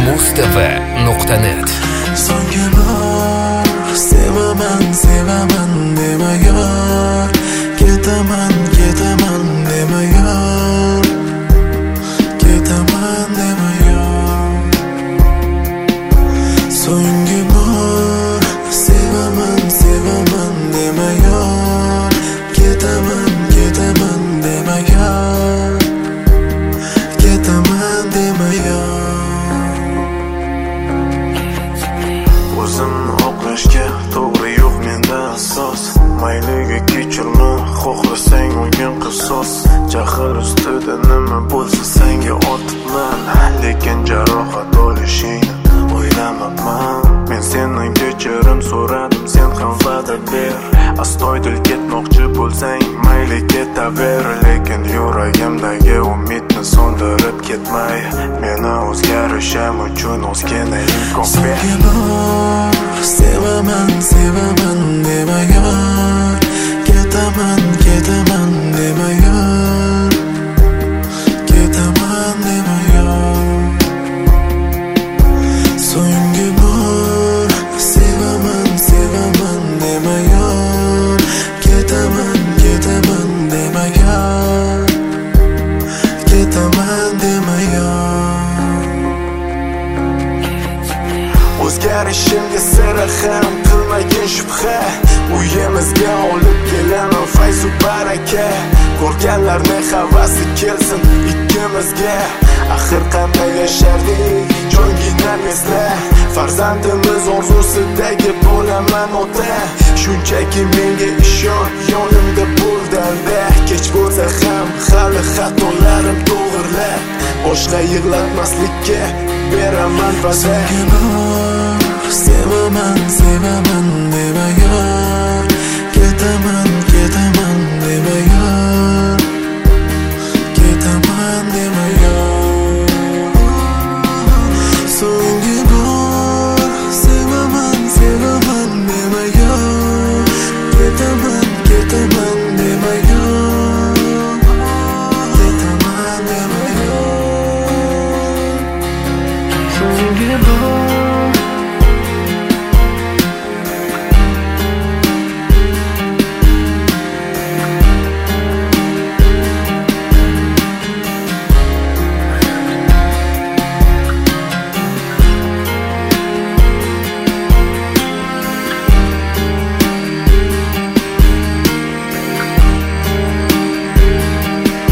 mustv.net. So'nggi bor sevaman dema yor, ketaman dema yor, ketaman dema yor. So'nggi bor sevaman dema yor, ketaman dema yor, ketaman dema yor. O'zimni oqlashga to'g'ri yo'q menda asos. Mayliga kechirma, xohlasang o'yin qisos. Jahl ustida nima bo'lsa senga ortibman, lekin jarohat olishingni o'ylamabman. Men sendan kechirim so'radim, sen ham va'da ber. Astoydil ketmoqchi bo'lsang mayli ketaver, lekin yuragimdagi umidni so'ndirib ketmay. Meni o'zgarishim uchun ozgina imkon ber. So'nggi bor sevaman dema yor, ketaman dema yor, ketaman dema yor. So'nggi bor sevaman dema yor, ketaman dema yor, ketaman dema yor. O'zgarishimga sira ham qilmagin shubha, uyimizga olib kelaman fayzu baraka. Ko'rganlarning havasi kelsin ikkimizga, axir qanday yashardik joyingdan esla. Farzandimiz orzusidagi bo'laman ota, shunchaki menga ishon, yonimda bo'l dalda. Kech bo'lsa ham hali xatolarim to'g'rila, boshqa yig'latmaslikka beraman va'da. So'nggi bor sevaman dema yor, ketaman dema yor, ketaman dema yor. So'nggi bor sevaman dema yor, ketaman dema yor, ketaman dema yor. So'nggi bor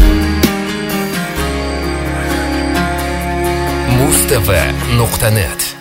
mustv.net.